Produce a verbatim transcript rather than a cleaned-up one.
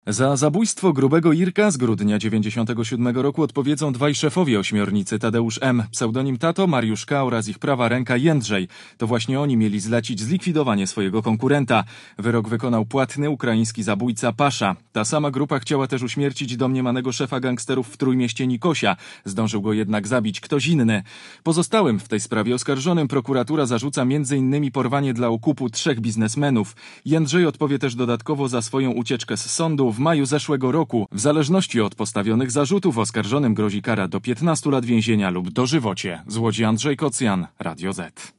Za zabójstwo grubego Irka z grudnia dziewięćdziesiątego siódmego roku odpowiedzą dwaj szefowie ośmiornicy: Tadeusz M., pseudonim Tato, Mariusz K. oraz ich prawa ręka Jędrzej. To właśnie oni mieli zlecić zlikwidowanie swojego konkurenta. Wyrok wykonał płatny ukraiński zabójca Pasza. Ta sama grupa chciała też uśmiercić domniemanego szefa gangsterów w Trójmieście Nikosia. Zdążył go jednak zabić ktoś inny. Pozostałym w tej sprawie oskarżonym prokuratura zarzuca między innymi porwanie dla okupu trzech biznesmenów. Jędrzej odpowie też dodatkowo za swoją ucieczkę z sądu w maju zeszłego roku. W zależności od postawionych zarzutów oskarżonym grozi kara do piętnastu lat więzienia lub dożywocie. Z Łodzi Andrzej Kocjan, Radio Z.